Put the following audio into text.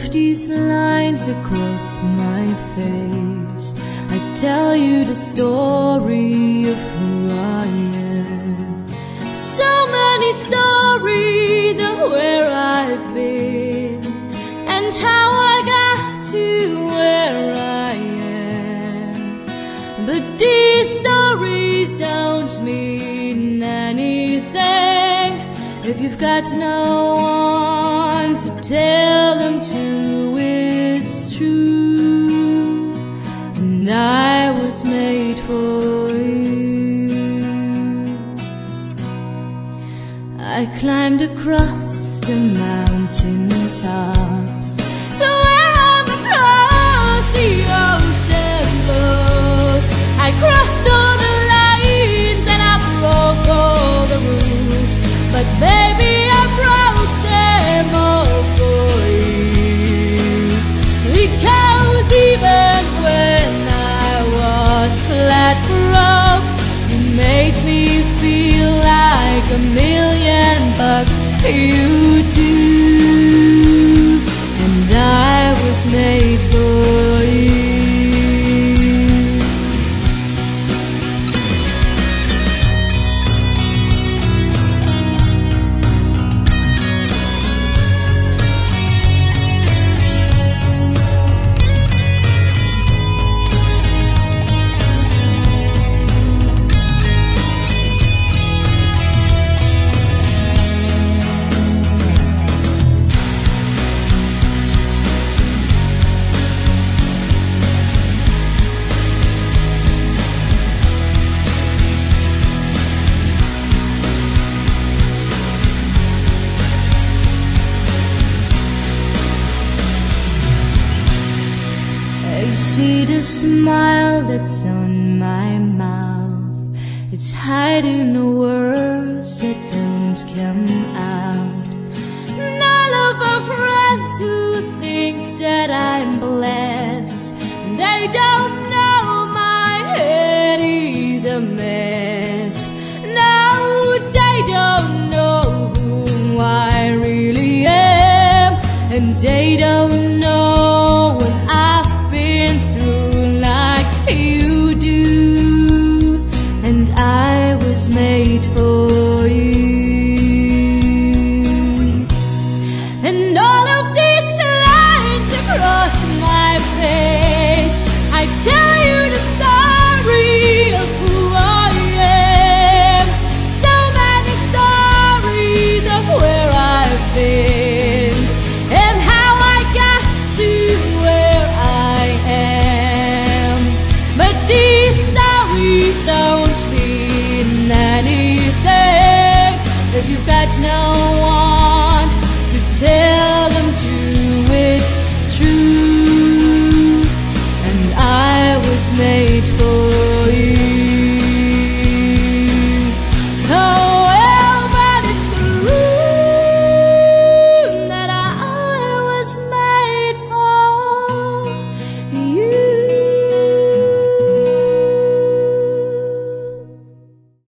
of these lines across my face, I tell you the story of who I am. So many stories of where I've been and how I got to where I am. But these stories don't mean anything if you've got no one to tell them to. It's true, and I was made for you. I climbed across the mountain tops, so where I'm across the ocean flows. I crossed all the lines and I broke all the rules, but baby, I broke them all for you. Because even when I was flat broke, you made me feel like $1,000,000. You do, and I was made for you. You see the smile that's on my mouth, it's hiding the words that don't come out. And all of our friends who think that I'm blessed, they don't know my head is a mess. No, they don't know who I really am, and they don't